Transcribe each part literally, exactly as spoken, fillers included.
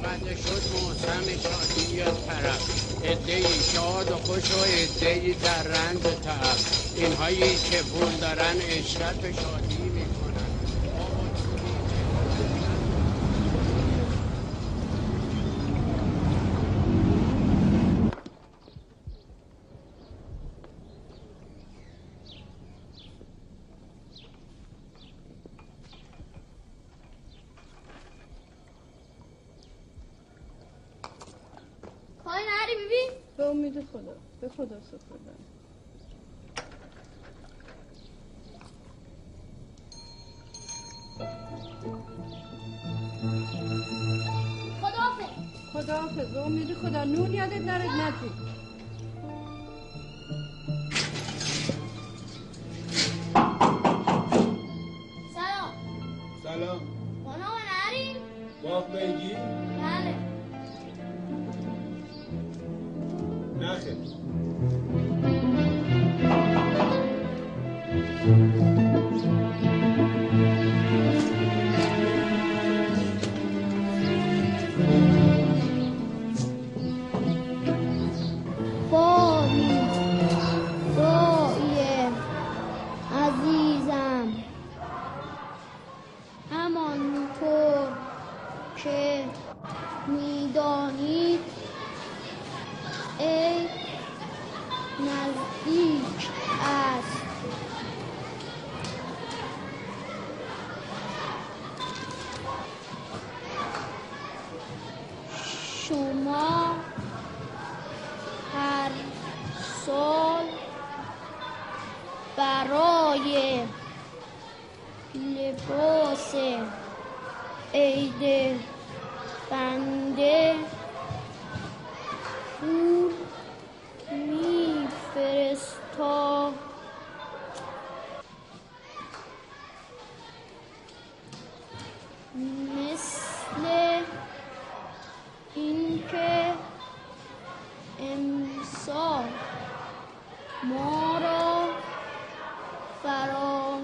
خزه شد موسم شادی یا طرف، عده‌ای شاد و خوش و عده‌ای در رنج و تعب. اینهایی که پول دارن عشرت به شادی میکنن. پای نری ببین. به امید خدا، به خدا سپردم. خداحافظ. خداحافظ. به امید خدا. نون یادت نره نتی. سلام. سلام. خانم نرین؟ باغ بیگی؟ بله. نخیر. بایی بایی عزیزم، همانطور که میدانید ای نزدیک است. شما هر سال برای لباس عید بنده پول میفرستا مثل اینکه امسال ما را فرا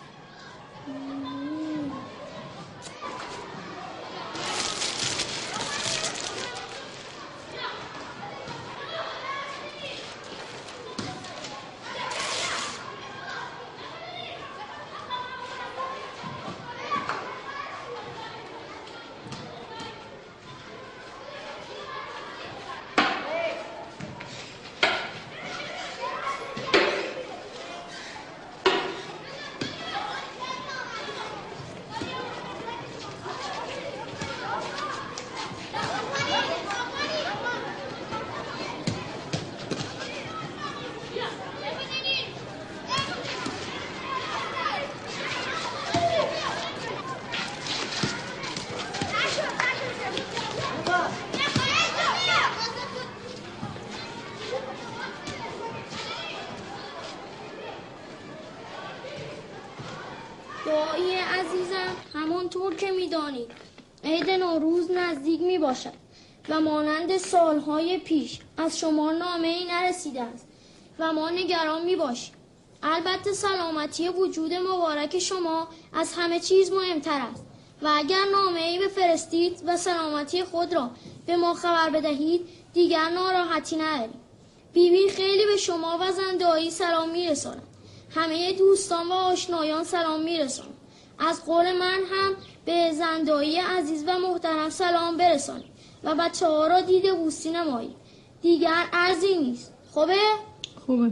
دایی عزیزم، همانطور که می‌دانید عید نوروز نزدیک می باشد و مانند سالهای پیش از شما نامه ای نرسیده است و ما نگران می باشیم. البته سلامتی وجود مبارک شما از همه چیز مهمتر است و اگر نامه ای بفرستید و سلامتی خود را به ما خبر بدهید دیگر ناراحتی نداریم. بیبی خیلی به شما و زن دایی سلام می‌رساند. همه دوستان و آشنایان سلام می‌رسانم. از قول من هم به زندایی عزیز و محترم سلام برسانید و بچه ها را دیده بوسی نمایید. دیگر عرضی نیست. خوبه؟ خوبه.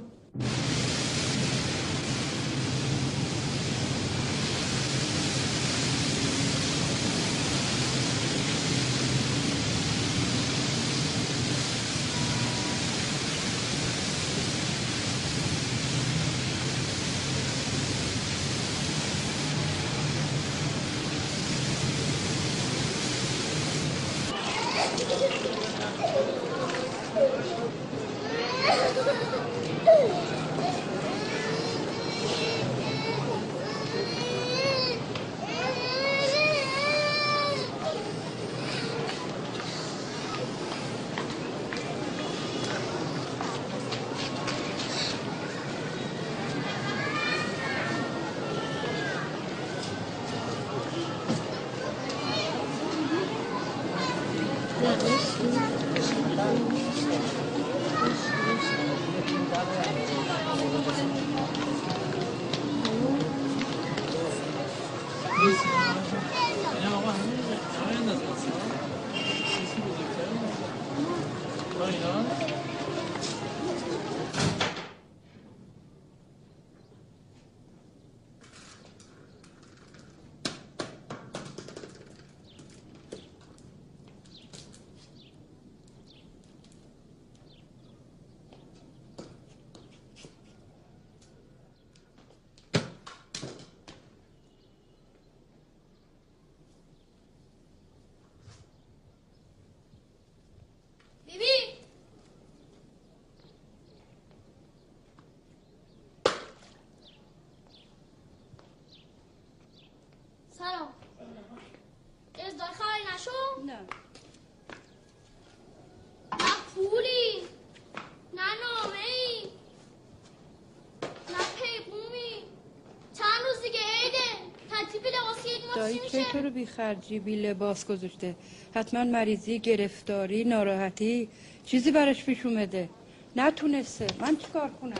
الهی چه تو رو بی خرجی بی لباس گذاشته؟ حتما مریضی، گرفتاری، ناراحتی چیزی براش پیش اومده. نتونسته. من چیکار کنم؟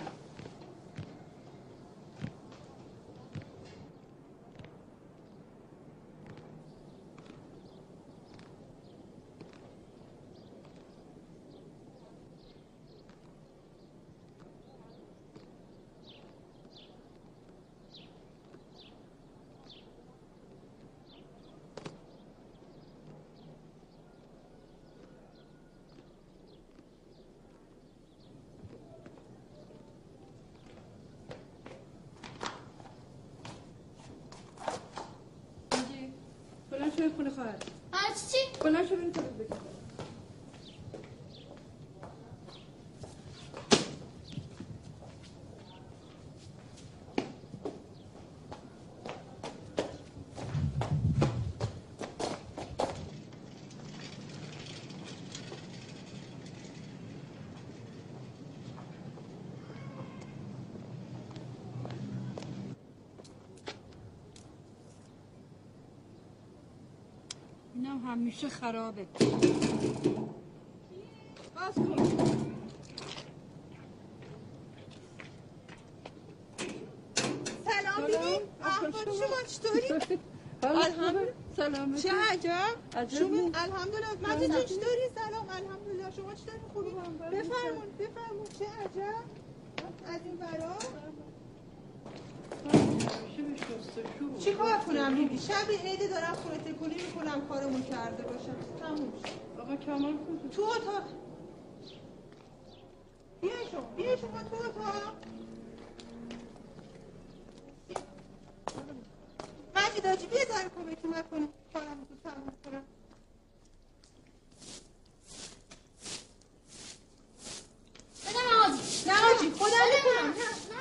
خونه خواهر هرچی چی؟ بلند شو بریم تو بگم. اینم همیشه خرابه. باز کن. سلام ببین. احوال شما چطوری؟ الحمدلله. سلام. چه عجب. شما الحمدلله. مگه چه چطوری؟ سلام الحمدلله. شما چطوری؟ خوبی؟ بفرمون بفرمون. چه عجب. از این برا چی کار کنم بیبی؟ شب عید دارم خونه تکونی میکنم کارمون کرده باشم. تموم شد. آقا کمال کن. تو اتاق. بیای شما. بیای شما تو اتاق. مجید آجی بیا داری کمکی نکنی کارم رو تموم کنم. بدم آجی. نه آجی خودم میکنم.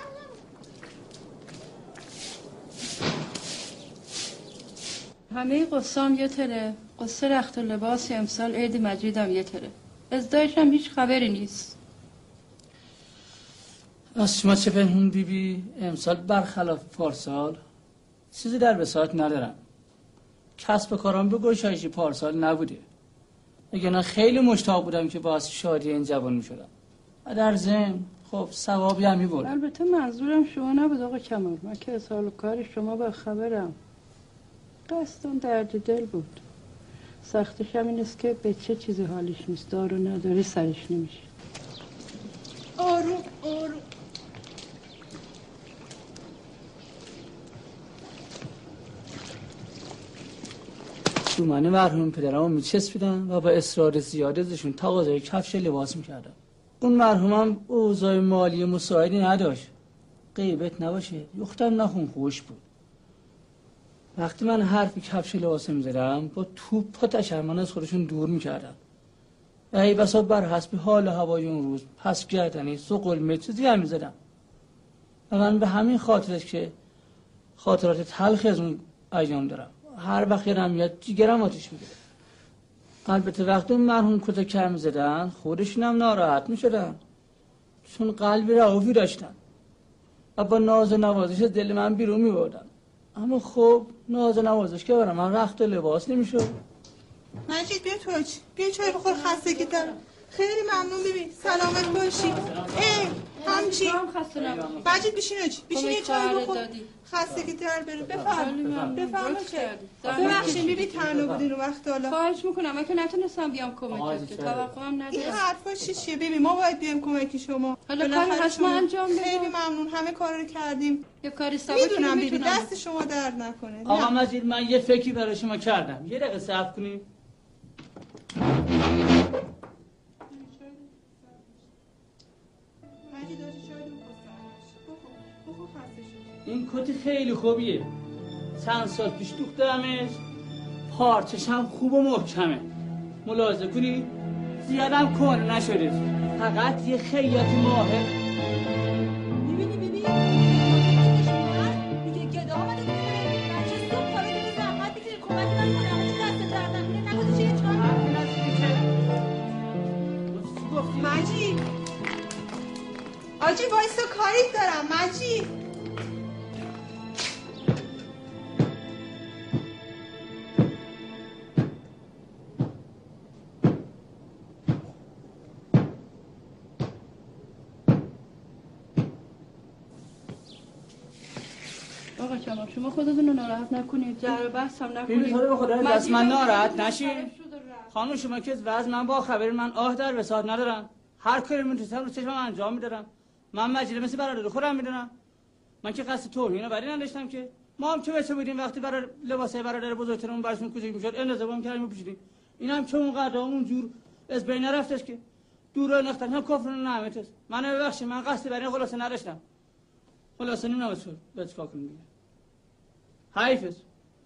همه قصام یه تره. قصه رخت و لباس امسال عید مجیدم یه تره. ازدایش هم هیچ خبری نیست. از شما چه پنهون بی بی؟ امسال برخلاف پارسال چیزی در بساط ندارم. کسب کارم به گشایشی پارسال نبوده. اگه نه خیلی مشتاق بودم که باعث شادی این جوان می شدم و در ضمن خب ثوابی هم می بردم. البته منظورم شما نبود آقا کمال. من که از حال و کار شما با خبرم. قصدم درد دل بود. سختش هم این است که به چه چیزی حالیش نیست. دارو نداری سرش نمیشه. آروم آروم. دومانه مرحوم پدرمو میچسبیدن و با اصرار زیاد ازشون تقاضای کفش لباس میکردن. اون مرحومم اوضاع مالی مساعدی نداشت. غیبت نباشه یختم نخون خوش بود. وقتی من حرفی کفش لباس میزدم با توپ و تشرمان از خودشون دور میکردن. ای بسا بر حسب حال و هوای اون روز پس گردنی سقلمه چیزی هم میزدم. و من به همین خاطرش که خاطرات تلخی از اون ایام دارم. هر وقت یادم میاد جیگرم آتیش میگیره. البته وقتی اون مرحوم کتا کر میزدن خودشون هم ناراحت میشدن چون قلبی رعوفی داشتن و با ناز و نوازش دل من بیرون میبردن. اما خب ناز و نوازش که برای من رخت و لباس نمیشد. مجید بیا توی بیا چای بخور خستگی دارم. خیلی ممنون ببین سلامت باشی. ای همچی مجید بشین اجی بشین یه چای بخور خستگی در بره. بفرم بفرم چه ببخشید بیبی تنها بودین اون وقت. حالا خواهش میکنم من که نتونستم بیام کمکت که توقعم ندارم. این حرفا چیه بیبی؟ ما باید بیام کمکی شما. حالا کاری حتما انجام بده. خیلی ممنون همه کارا رو کردیم. یه کاری سبکی میدونم بیبی دست شما درد نکنه. آقا مجید من یه فکری برای شما کردم. یه دقیقه صبر کنید. این کتی خیلی خوبیه. چند سال پیش دوختمش. پارچش هم خوب و محکمه. ملاحظه کنی زیادم کهنه نشده. فقط یه خیاطی ماهر. میبینی بیبی؟ میگه گدا آمده دیگه. بچه صبح خوابیده به زحمت بگیری کمکی نکنه. همه چی دست درد نکنه. نگذاشت یه چای. مجید آجی وایسا کاریت دارم. مجید آقا کمال شما خودتون رو ناراحت نکنید، جر بحث هم نکنید. ببین تو رو خدا دست من ناراحت نشی. خانم شما که وضع من با خبر، من آه در وساط ندارم. هر کاری من تو سر رو چشمم انجام میدارم. من مجله مثل برادر خودم میدونم. من که قصد توهین برای نداشتم که. ما هم چه بچه بودیم وقتی برای لباسای برادر بزرگترمون براشون کوچیک میشد اندازه بام کردیم و پوشیدیم. اینا هم چه اونقدر اون جور از بین نرفتش که دور نختن هم کفر و نعمت است. من ببخشید من قصدی برای خلاصه نداشتم. خلاصه نمیدونم چه به چیکار کنم دیگه. حیفز.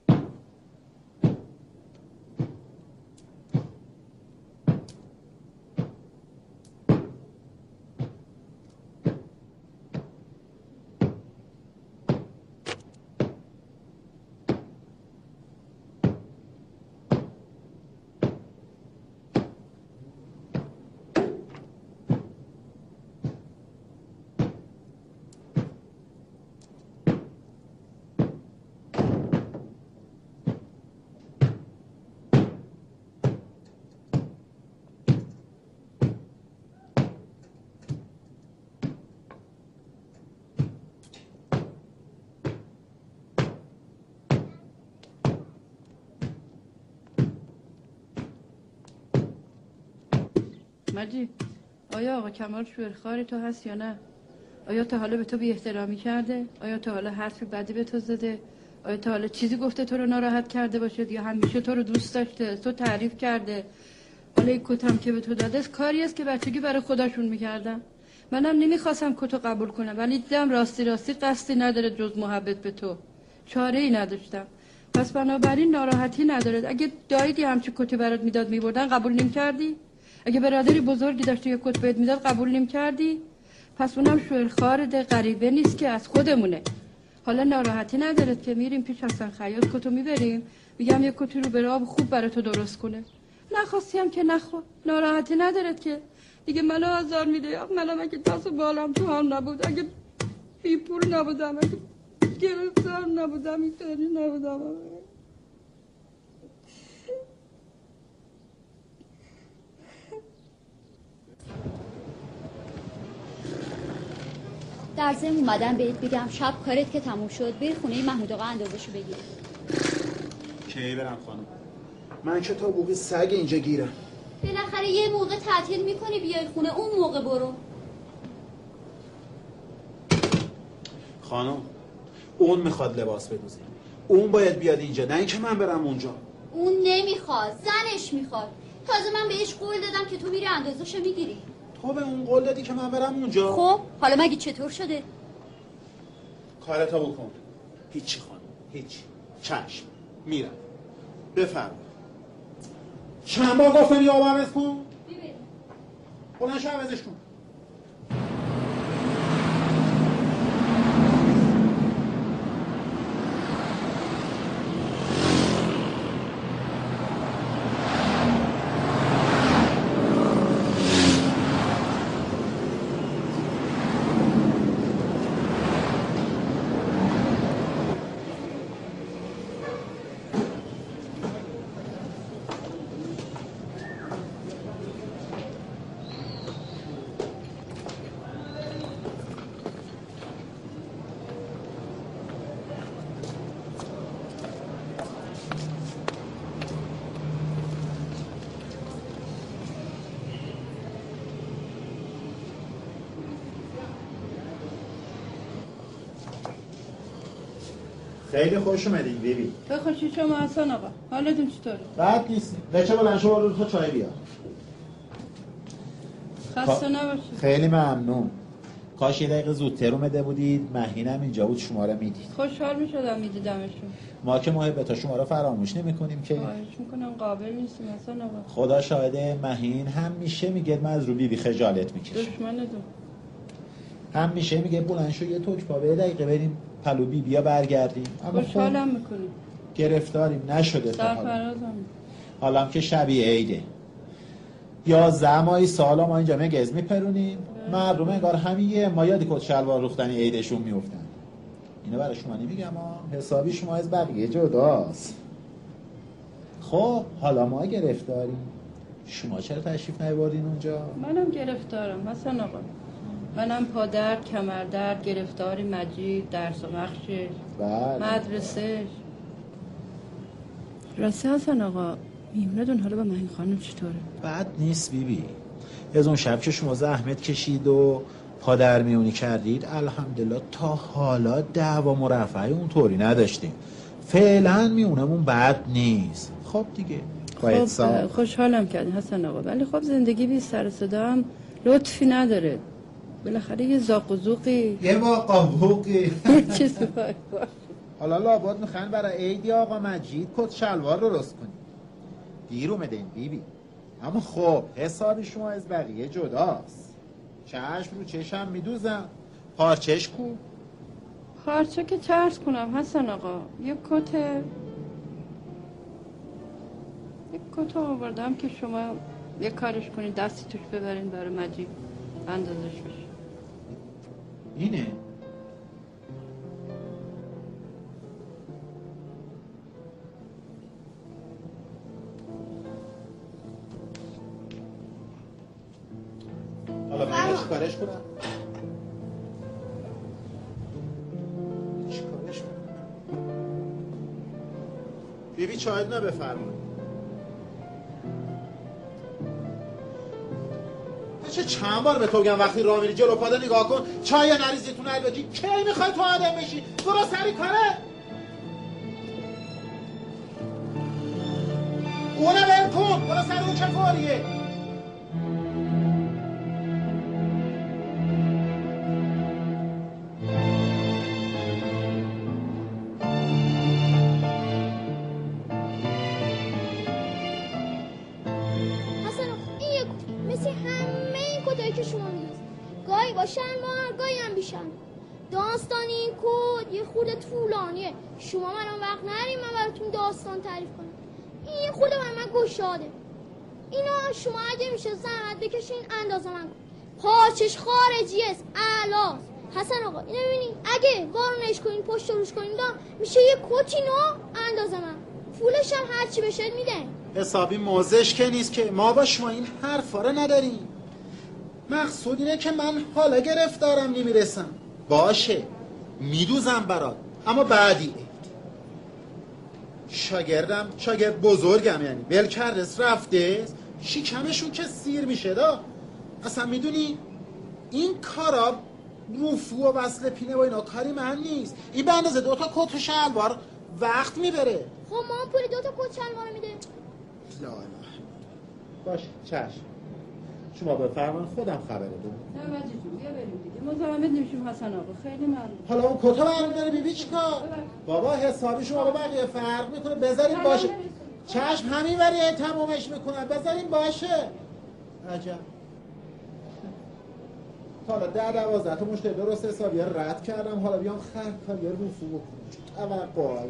مجید، آیا آقا کمال شوهرخوار تو هست یا نه؟ آیا تا حالا به تو بی احترامی کرده؟ آیا تا حالا حرفی بدی به تو زده؟ آیا تا حالا چیزی گفته تو رو ناراحت کرده باشه؟ یا همیشه تو رو دوست داشته، تو تعریف کرده؟ حالا این کتم که به تو داده است کاری است که بچگی برای خودشون میکردن. منم نمیخواستم کتو قبول کنم، ولی دیدم راستی راستی قصدی نداره جز محبت به تو. چاره ای نداشتم. پس بنابراین ناراحتی نداره. اگه دایدی همچی کتی برات میداد میبردن قبول نمی‌کردی؟ اگه برادری بزرگی داشته یه کت بهت میداد قبول نمی‌کردی؟ پس اونم شوهرخوارده، غریبه نیست که، از خودمونه. حالا ناراحتی نداره که میریم پیش حسن خیاط کتو میبریم، میگم یه کتی رو به آب خوب برای تو درست کنه. نخواستی هم که نخوا، ناراحتی نداره که. دیگه منو آزار میده. منم اگه دست و بالم تو هم نبود، اگه بی پول نبودم، اگه گرفتار نبودم، اینطوری نبودم. در ضمن اومدم بهت بگم شب کارت که تموم شد بری خونه محمود آقا اندازه‌شو بگیر. کی برم خانم؟ من که تا بوق سگ اینجا گیرم. بالاخره یه موقع تعطیل میکنی بیای خونه، اون موقع برو. خانم اون میخواد لباس بدوزه، اون باید بیاد اینجا، نه اینکه من برم اونجا. اون نمیخواد، زنش میخواد. تازه من بهش قول دادم که تو میری اندازه‌شو میگیری. تو به اون قول دادی که من برم اونجا؟ خب حالا مگه چطور شده؟ کارتا بکن. هیچی خانم، هیچی. چشم میرم. بفرما. چند بار گفتم یا عوض کن؟ ببین بلند شو عوضش کن. خیلی خوش اومدی بیبی. تو خوشی شما حسن آقا، حالتون چطوره؟ بد نیست. بچه بلند شو برو تا چای بیار. خسته نباشید. خیلی ممنون. کاش یه دقیقه زودتر اومده بودید، مهینم اینجا بود شما رو میدید. خوشحال میشدم میدیدمشون. ما که محبت شما رو فراموش نمی‌کنیم که. خواهش میکنم، قابل نیستیم حسن آقا. خدا شاهده مهین همیشه میگه من از رو بیبی خجالت میکشم. دشمنتون. همیشه میگه بلند شو یه توک پا به دقیقه بریم پلو بی بیا برگردیم. اما خوشحالم میکنیم. گرفتاریم نشده تا حالا. سرفرازم. حالا هم که شبیه عیده. یازده ماهی سالا ما اینجا مگز میپرونیم. مردم انگار همین ما یادی کت شلوار روختنی عیدشون میافتن. اینو برای شما نمیگم ها، حسابی شما از بقیه جداست. خب حالا ما گرفتاریم. شما چرا تشریف نیاوردین اونجا؟ منم گرفتارم حسن آقا. منم پا درد، کمر درد، گرفتاری مجید، درس و بخشش، بله مدرسه. راستی حسن آقا، میمونه حالا با مهین خانم چطوره؟ بد نیست بیبی بی. از اون شب که شما زحمت کشید و پادر میونی کردید الحمدلله تا حالا دعوا مرفعی اونطوری نداشتیم. فعلا میونمون بد نیست. خب دیگه خب خوشحالم کردی حسن آقا، ولی خب زندگی بی سر صدا هم لطفی نداره. بالاخره یه زاق و زوقی یه واقعوقی چیزی باید باشه. حالا لابد میخواین برای عیدی آقا مجید کت شلوار رو رست کنید. دیر اومدین بیبی، اما خب حساب شما از بقیه جداست. چشم رو چشم میدوزم. پارچش کو؟ پارچه که چرس کنم حسن آقا، یه کت یک کت آوردم که شما یه کارش کنید دستی توش ببرین برای مجید اندازش بشه. اینه؟ حالا من چی کارش کنم؟ چی کارش کنم؟ بیبی چایت نبفرمون. چه چند بار به تو بگم وقتی راه میری جلو پاده نگاه کن، چای نریزی تو نلبکی. کی میخوای تو آدم بشی؟ برو سری کاره. اونه ول کن، برو سری اون چه فاریه. گاهی با شلوار گاهی هم بیشن. داستان این کد یه خورده طولانیه. شما من وقت نریم من براتون داستان تعریف کنم. این خورده برای من گشاده. اینا شما اگه میشه زحمت بکشین اندازه من پاچش خارجی است اعلاست. حسن آقا اینو ببینین اگه وارونش کنین پشت روش کنین دا میشه یه کتی نو اندازه من. پولش هم هرچی بشه میدن. حسابی موزش که نیست که ما با شما این حرفا رو نداریم. مقصود اینه که من حالا گرفتارم نمیرسم. باشه میدوزم برات، اما بعدی شاگردم شاگرد بزرگم، یعنی بلکردس رفته شکمشون که سیر میشه دا. اصلا میدونی این کارا رفو و وصل پینه و اینا کاری من نیست. این به اندازه دوتا کت و شلوار وقت میبره. خب ما پولی دوتا کت شلوار میده. لا لا باشه چشم شما بفرمایید خودم خبره بدم. نه مجید جون بیا بریم دیگه مزاحمت نمیشیم حسن آقا، خیلی ممنون. حالا اون کتا برمی‌داره بیبی چیکار؟ بابا حسابی شما با بقیه فرق میکنه، بذاریم باشه. چشم همین وریه تمومش میکنن، بذاریم باشه. عجب. حالا ده دوازده تا مشتری درست حسابی رد کردم، حالا بیام خرکاری رفو بکنم. توقعی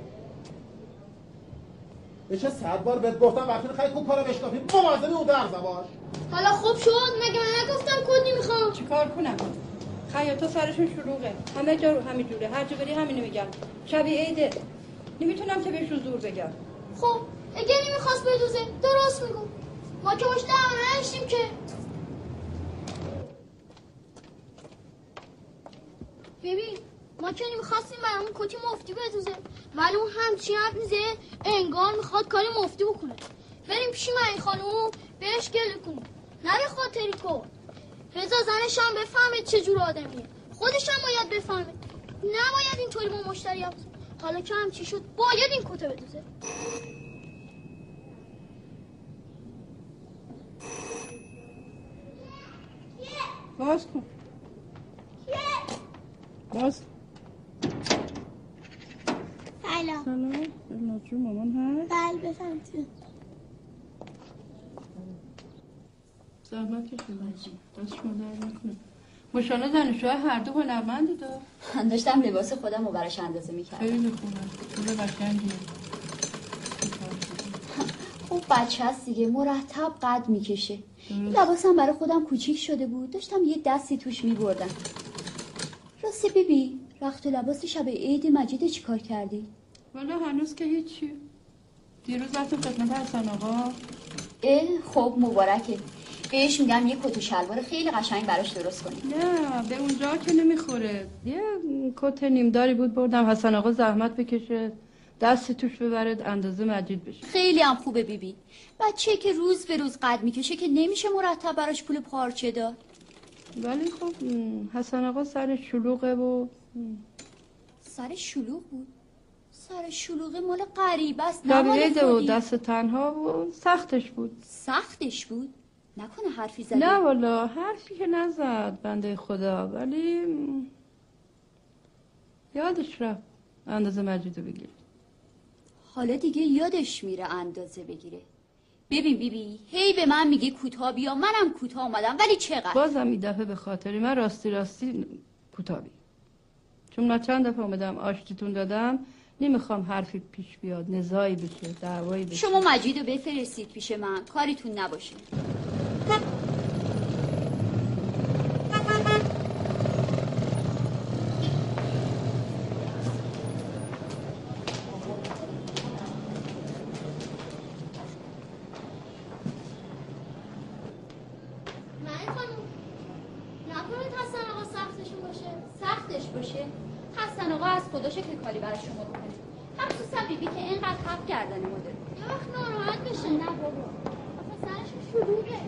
به چه صد بار بهت گفتم وقتی خیلی خوب کارو بشکافی مواظب اون درس باش. حالا خوب شد، مگه من نگفتم کد نمیخوام؟ چیکار کنم؟ خیاطا سرشون شلوغه، همه جا رو همین جوره، هر جا بری همینو میگن. شبیه عیده نمیتونم که بهشون زور بگم. خب اگه نمیخواست بدوزه درست میگو، ما که باش دعوا نداشتیم که. ببین ما که نمیخواستیم برامون کتی مفتی بدوزه، ولی اون همچین حرف میزه انگار میخواد کاری مفتی بکنه. بریم پیش من خانوم بهش گله کنیم، نه به خاطری کن. بذار زنش هم بفهمه چه جور آدمیه، خودش هم باید بفهمه، نباید اینطوری با مشتری هم. حالا که همچی شد باید این کتو بدوزه. باز کن باز. سلام. سلام ناجون مامان هست؟ بله بفهمید. زحمت کشیدم دست شما در نکنه. ماشاءالله زن و شوهر هر دو هنرمندی دا. داشتم لباس خودم رو براش اندازه میکردم. خیلی خوبه، خوبه قشنگیه. خوب بچه هست دیگه، مرتب قد میکشه. لباسم برای خودم کوچیک شده بود، داشتم یه دستی توش میبردم. راستی بیبی رخت و لباس شب عید مجید چی کار کردی؟ والا هنوز که هیچی. دیروز رفتم خدمت حسن آقا. اه خب مبارکه. بهش میگم یه کت و شلوار خیلی قشنگ براش درست کنی. نه به اونجا که نمیخوره. یه کت نیمداری بود بردم حسن آقا زحمت بکشه دست توش ببرد اندازه مجید بشه. خیلی هم خوبه بیبی. بچه که روز به روز قد میکشه که نمیشه مرتب براش پول پارچه داد. ولی خب حسن آقا سر شلوغه و سر شلوغ بود. سر شلوغه مال غریبه است نه مال خودی. و خودی. دست تنها و سختش بود. سختش بود؟ نکنه حرفی زده؟ نه والا حرفی که نزد بنده خدا، ولی یادش رفت اندازه مجیدو بگیره. حالا دیگه یادش میره اندازه بگیره. ببین بیبی هی به من میگه کوتاه بیا، منم کوتاه اومدم، ولی چقدر؟ بازم این دفعه به خاطری من راستی راستی کوتاه بیا، چون من چند دفعه اومدم آشتیتون دادم، نمیخوام حرفی پیش بیاد، نزاعی بشه، دعوایی بشه. شما مجیدو بفرستید پیش من، کاریتون نباشه. حسن آقا از خداشه که کاری برای شما بکنه، مخصوصا بیبی که اینقدر حق گردن ما داره. یه وقت ناراحت بشه. نه بابا آخه سرش شلوغه.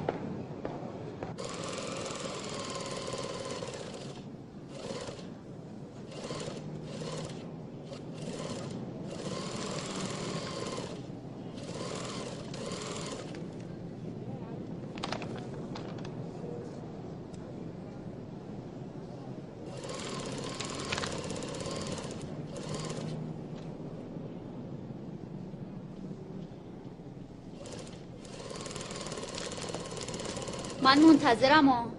من منتظرم ها.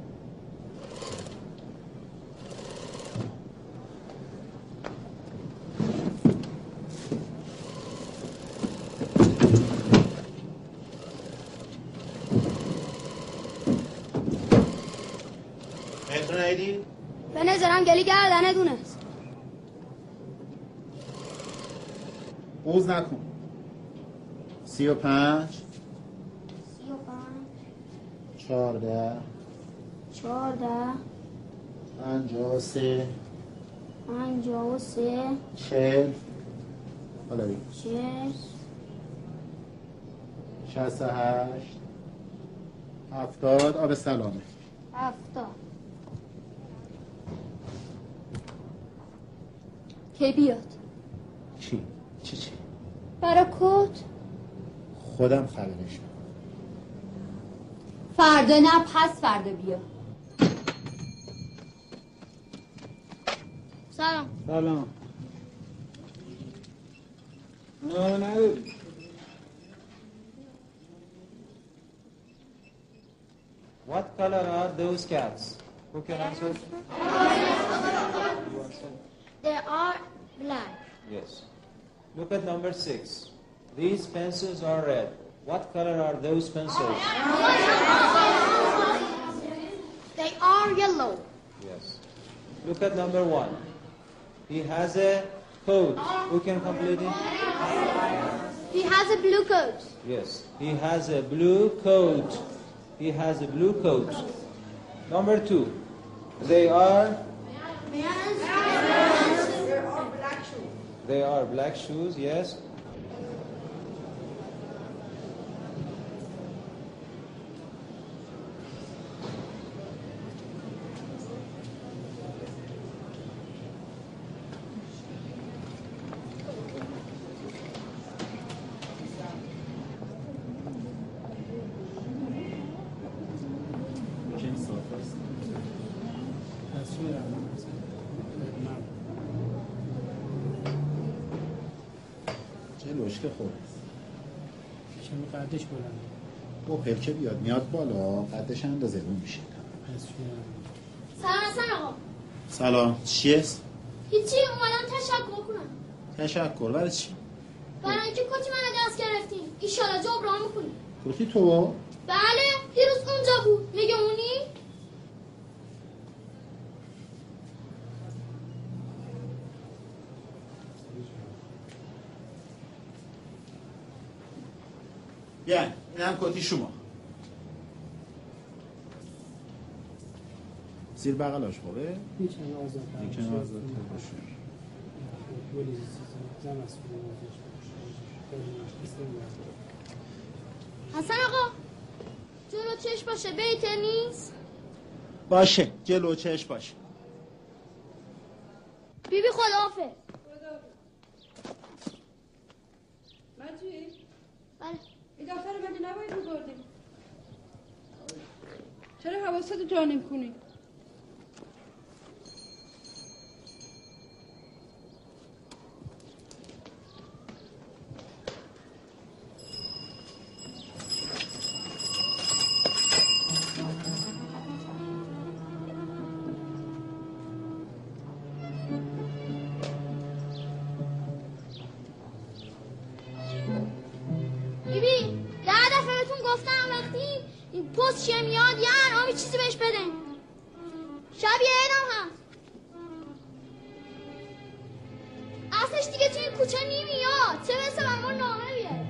مترو نیدی؟ به نظرم گلی گردنه دونست. بوز نکن. سی و پنج سی و پنج چهارده چهارده پنجاه و سه پنجاه و سه چهل حالا بگی چهل شست و هشت هفتاد آب سلامه هفتاد. کی بیاد؟ چی؟ چی چی؟ برای کت؟ خودم خبرش میدم. فردا نه پس فردا بیا. سلام. سلام. نه نه What color are those cats? Who can answer? They are black. Yes. Look at number six. These pencils are red. What color are those pencils? They are yellow. Yes. Look at number one. He has a coat. Who can complete it? He has a blue coat. Yes. He has a blue coat. He has a blue coat. Number two. They are? They are black shoes, yes. چه لشکه خورد چه قدش بلنده با پلکه بیاد میاد بالا قدش اندازه اون میشه. سلام حسن آقا. سلام. چیه؟ هیچی اومدم تشکر کنم. تشکر برای چی؟ برای اینکه کتی من دست گرفتیم ایشالا جبران میکنیم. کتی تو؟ بله دیروز اونجا بود. میگه اونی؟ بیاین این هم کتی شما. زیر بغلاش خوبه؟ میتونه آزاد میتونه آزاد باشه. ولی زن از حسن آقا جلو چش باشه بیت نیست. باشه جلو چش باشه. بیبی خداحافظ. مجید بله این دفتر من نباید می‌بردیم. چرا حواستو جا نمی‌کنی؟ پست چیه میاد یه انعامی چیزی بهش بده. شبیه اینم هست. اصلش دیگه توی کوچه نمیاد. چه برسه برمون نامه بیاره.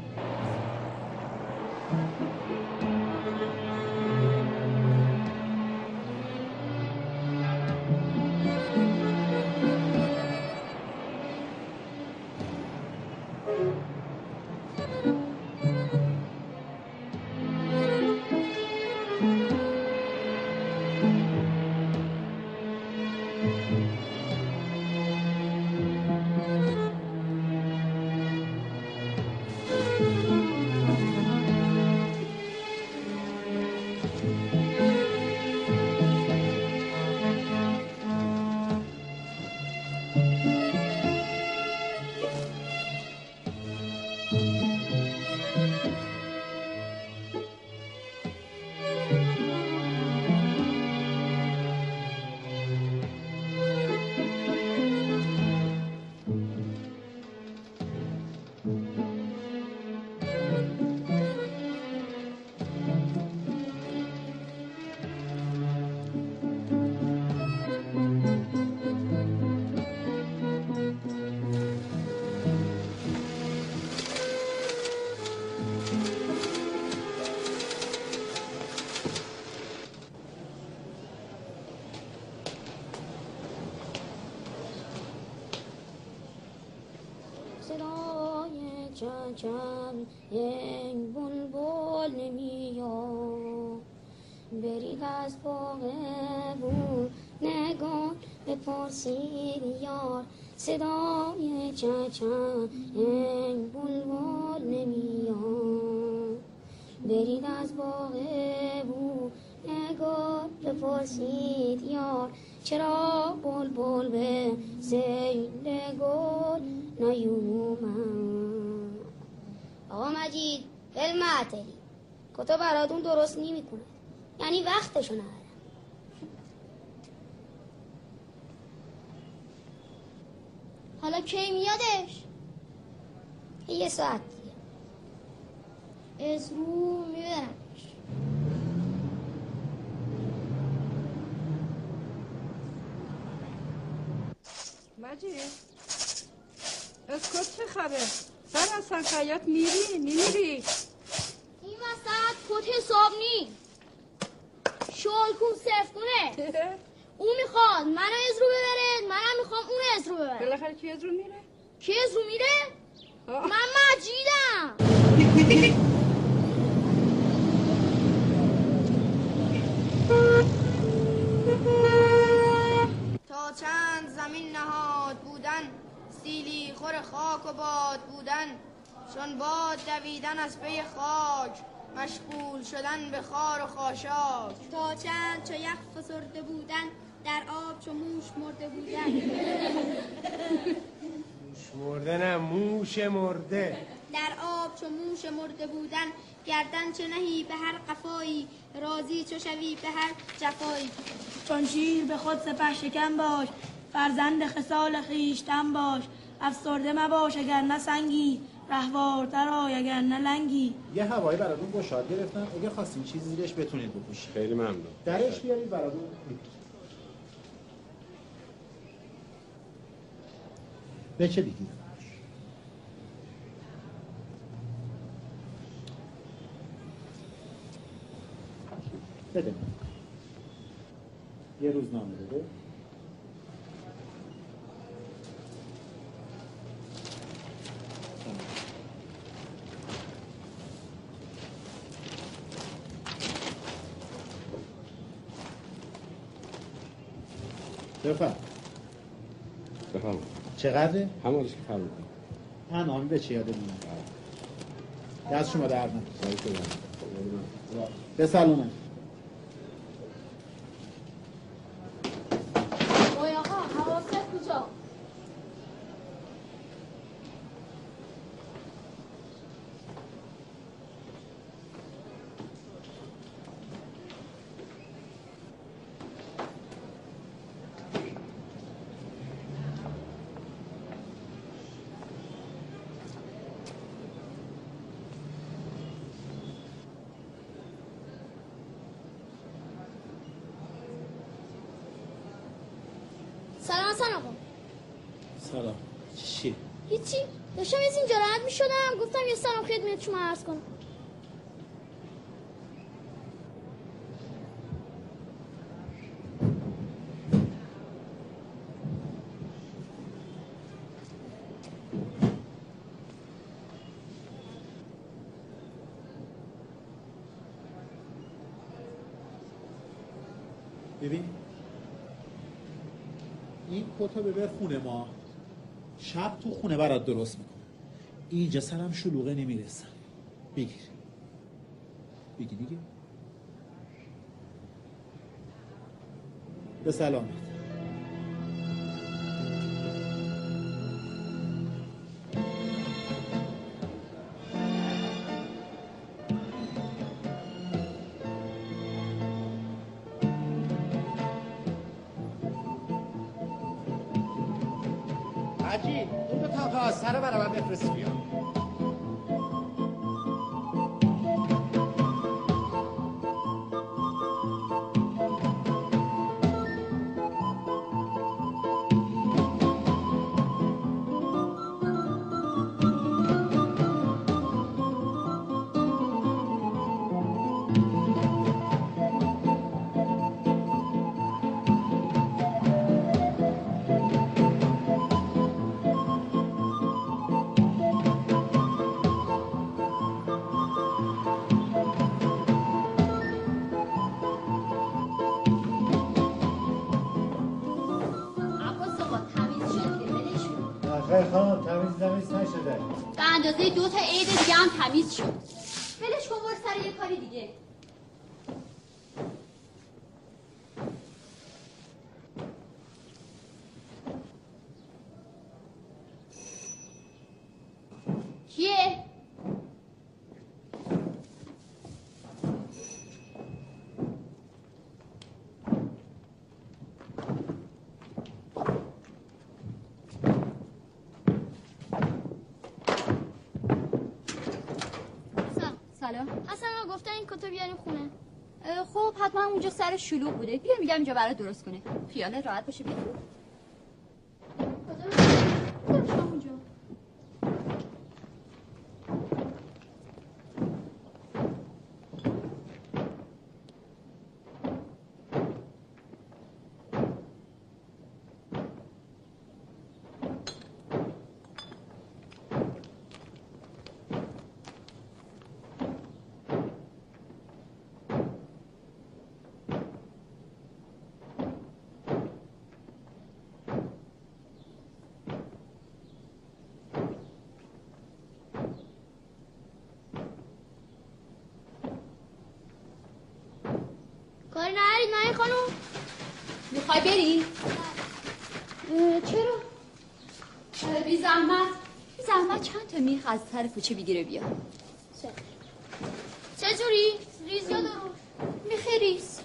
چم این بلبل نمیاد برید از باغ بود نگاه بپرسید یار صدای چچم این بلبل نمیاد برید از باغ بود نگاه بپرسید یار چرا بلبل به سیل گل نیومد. آقا مجید بالمعتلی کتا براتون درست نمی کنه یعنی وقتشو ندارم. حالا کی میادش؟ یه ساعت دیگه از رو میبرمش. مجید اسکوت چه خبر؟ سر از سنخیات میری نمیری؟ این وسط کت حساب نی شالکون سفکونه. اون میخواد منو از رو ببره منم میخوام اون از رو ببره. بالاخره کی از رو میره؟ کی از رو میره؟ من مجیدم. تا چند زمین نهاد بودن سیلی خور خاک و باد بودن چون باد دویدن از پی خاک مشغول شدن به خار و خاشاک تا چند چو یخ فسرده بودن در آب چو موش مرده بودن موش مرده نه موش مرده در آب چو موش مرده بودن گردن چه نهی به هر قفایی راضی چو شوی به هر جفایی چون شیر به خود سپه شکن باش فرزند خصال خویشتن باش افسرده مباش اگر نه سنگی رهوارتر آی اگر نه لنگی. یه هوایی براتون گشاد گرفتم اگه خواستین چیزی زیرش بتونید بپوشید. خیلی ممنون. درش بیارید براتون. به چه دیگه؟ بده. یه روزنامه بده. بفهم بفهم چقدره؟ همونش که فرمودی. انعامی به چه یاده میمونه؟ دست شما درد نکنه. به سلامت. وای آقا حواست کجا؟ سلام حسن آقا. سلام. چی؟ هیچی. داشتم از اینجا رد می شدم گفتم یه سلام خدمت شما عرض کنم. ببین این کتا ببر خونه ما، شب تو خونه برات درست میکنم. اینجا سرم شلوغه نمیرسم. بگیر بگی دیگه. به سلامت. حاجی اون دو تا پاسه رو برای من بفرست بیا. خانم تمیز تمیز نشده. به اندازه دو تا عید دیگه هم تمیز شد. ولش کن برو سر یه کاری دیگه. کیه؟ سلام. اصلا ما گفتن این کتا بیاریم خونه. خب حتما اونجا سر شلوغ بوده. بیا میگم اینجا برات درست کنه. خیالت راحت باشه بیا. کجا؟ اونجا. کاری نرید نه خانم. میخوای بری؟ چرا؟ بی زحمت بی زحمت چند تا میخ از سر کوچه بگیره بیا. چجوری؟ ریز یا درست؟ میخ ریز.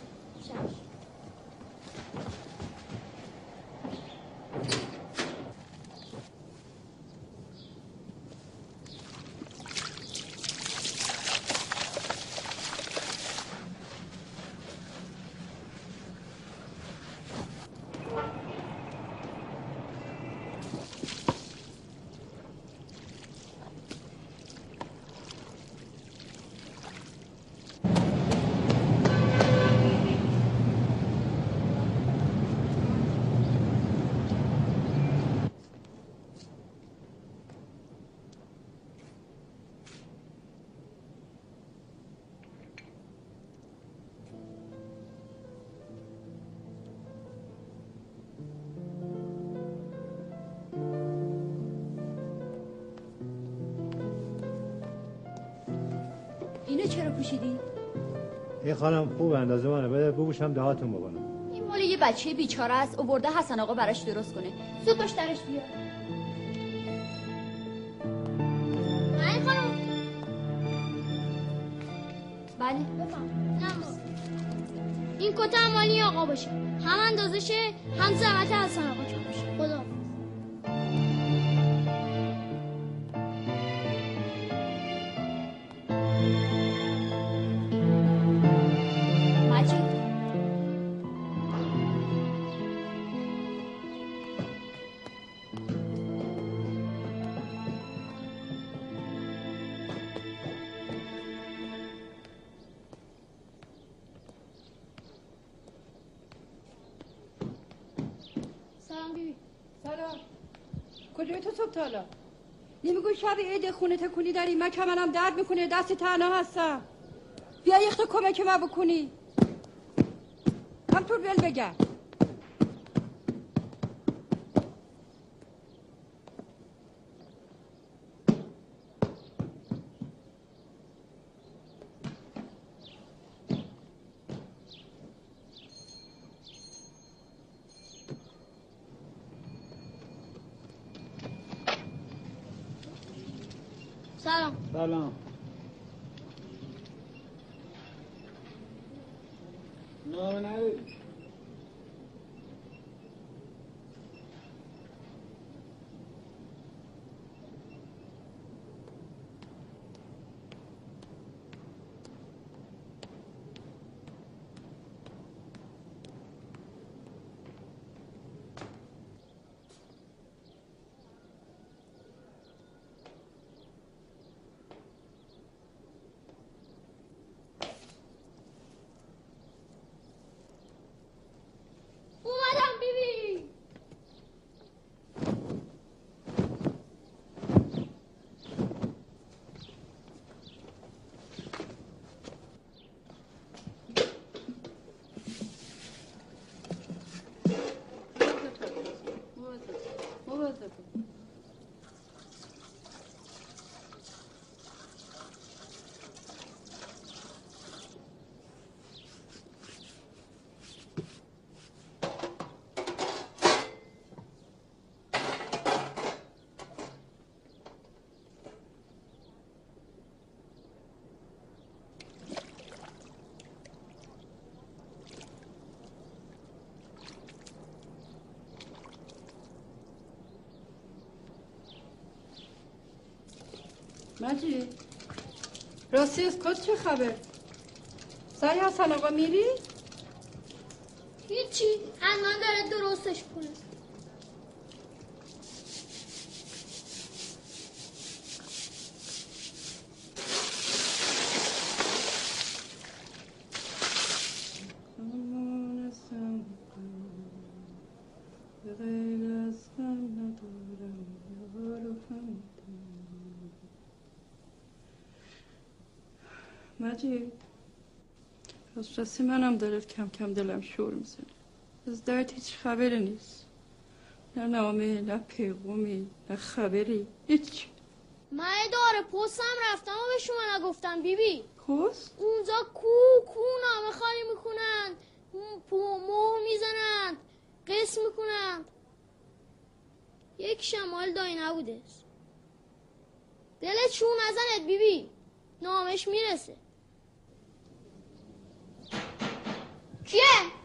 اینو چرا پوشیدی؟ این خانم خوب اندازه منه، بده بگوشم دهاتون بکنم. این مال یه بچه بیچاره است، آورده حسن آقا براش درست کنه. زود باش درش بیار. من خانم. بله بفهم. این کت هم مالی آقا باشه، هم اندازشه هم زحمت حسن آقا کم باشه. خدا مجید. سلام بیبی. سلام. کجای تو صبح تالا؟ نمیگو شب عید خونه تکونی داری، من کمرم درد میکنه، دست تنها هستم. بیا یه خود کمک من بکنی. همطور ول بگرد. سلام. سلام. نامه نداری؟ اومدم بیبی. مجید راستی از کد چه خبر؟ سری حسن آقا میری؟ هیچی، الان داره درستش کنه. مجید از راستی منم دارد کم کم دلم شور میزنه. از درد هیچ خبری نیست، نه نامه نه پیغومی نه خبری، هیچ. من اداره پستم رفتم و به شما نگفتم بیبی. پست؟ اونجا کو کو نامه خالی میکنن، مهر میزنن، قسم میکنن. یک شمال دایی نبوده. دلت چون نزنت بیبی، نامش میرسه. کیه؟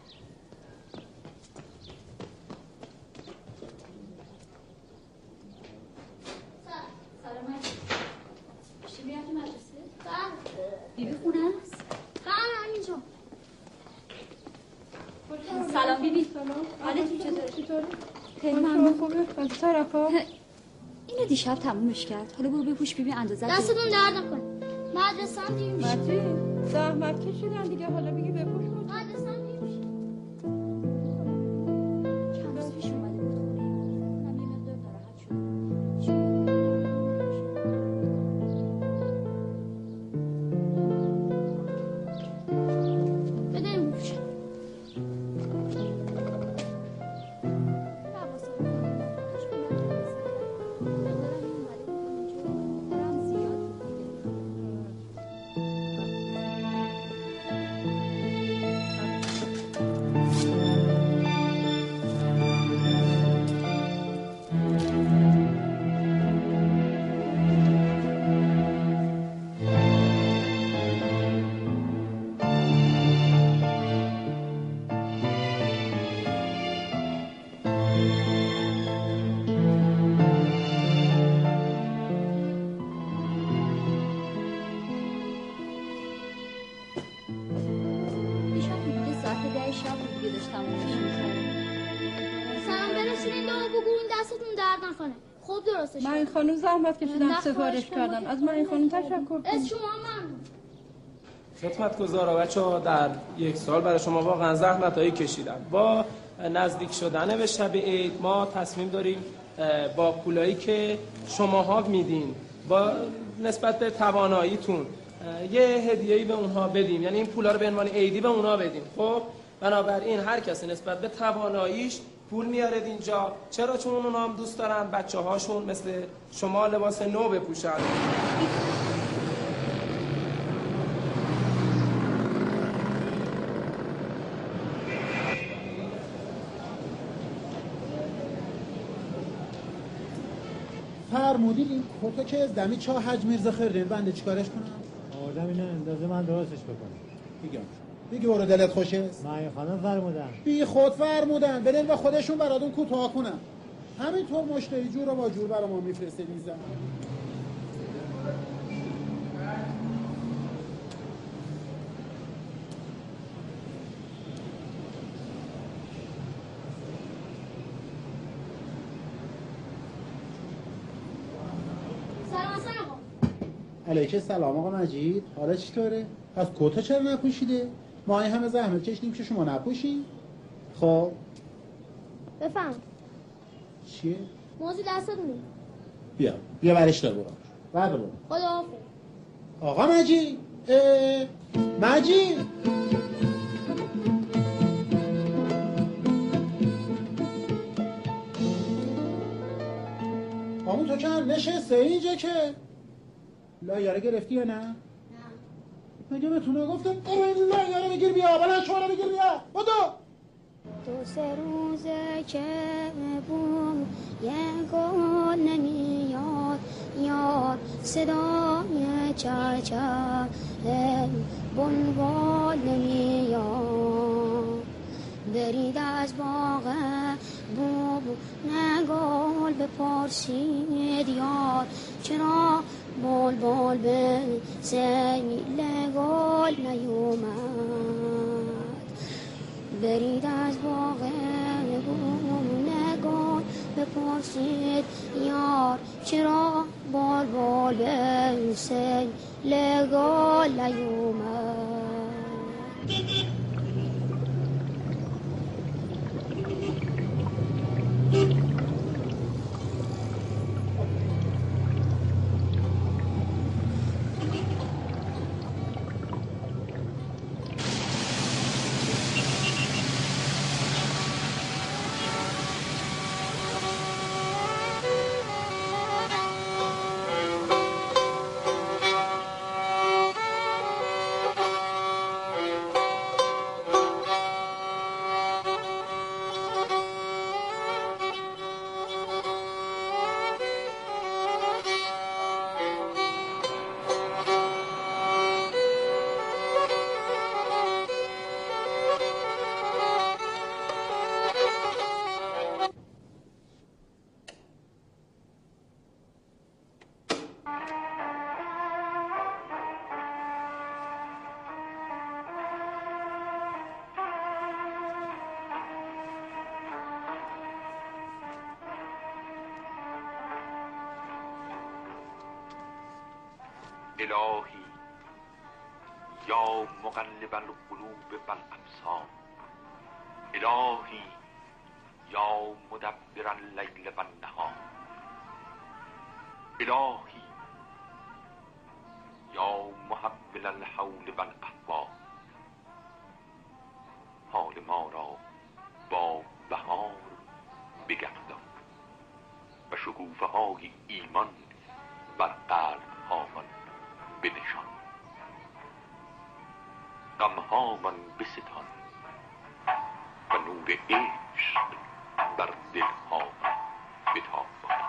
سلام علیکم. چی میرفتی مدرسه؟ بله. بیبی خونه است؟ بله همینجا. سلام بیبی. سلام. حالتون چطوره؟ چطوره؟ خیلی ممنون. خوبه؟ از طرفا؟ اینو دیشب تمومش کرد. حالا برو بپوش بیبی اندازه. دستتون درد نکنه. مدرسه هم دیر میشه. مجید زحمت کشیدن دیگه، حالا بگی بپوش. مدرسه هم دیر میشه. چند روز پیش اومده بود خونه. اونم یه مقدار ناراحت شد. بده این بپوشه. دستتون درد نکنه. خوب درستش من این خانم زحمت کشیدن سفارش کردن. از من این خانم تشکر کنم. از شما ممنون. خدمتگزارا بچه‌ها در یک سال برای شما واقعا زحمتایی کشیدن. با نزدیک شدن به شب عید ما تصمیم داریم با پولایی که شماها میدین با نسبت به تواناییتون یه هدیه‌ای به اونها بدیم، یعنی این پولا رو به عنوان عیدی به اونها بدیم. خب بنابراین هر کسی نسبت به تواناییش پول میاره اینجا. چرا؟ چون اونها هم دوست دارن بچه‌هاشون مثل شما لباس نو بپوشن. فرمودید این کتو که از دمی چا حج میرزا خردین بنده چیکارش کنم؟ آدم اینه اندازه من درستش بکنم. بگم بگی برو دلت خوشه؟ من خانم فرمودن. بی خود فرمودن بدین و خودشون براتون کوتاه کنن. همینطور مشتری جور و با جور برای ما میفرسته میزن. علیکه سلام آقا مجید، حالا چطوره؟ پس کتا چرا نپوشیده؟ ما این همه زحمت کشیدیم که شما نپوشید؟ خب بفهم چیه؟ موضوع دستتونه. بیا بیا برش دار برو برد برو. خدا آقا مجید اه... مجید آمون تو که نشسته اینجا که لایه رو گرفتی یا نه؟ نه مگه بتونه گفتم این لایه رو بگیر بیا بلند شما رو بگیر بیا بدو دو سه روزه که بوم یه گل نمیاد یاد صدای چرچر بنبال نمیاد برید از باغ بوب نگل بپرسید یاد چرا بال بال به سیل گل نیومد برید از باغ بوم نگل بپرسید یار چرا بال بال به سیل گل نیومد الهی یا مقلب القلوب والابصار الهی یا مدبر اللیل والنهار الهی یا محول الحول والاحوال حال ما را با بهار بگردان و شکوفه های ایمان بر قلب هامان بنشان غمهامان بستان و نور عشق بر دلهامان بتابان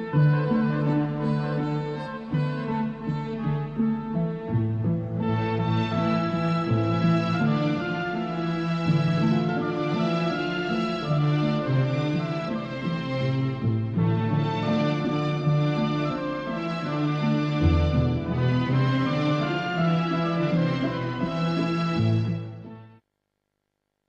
Thank you.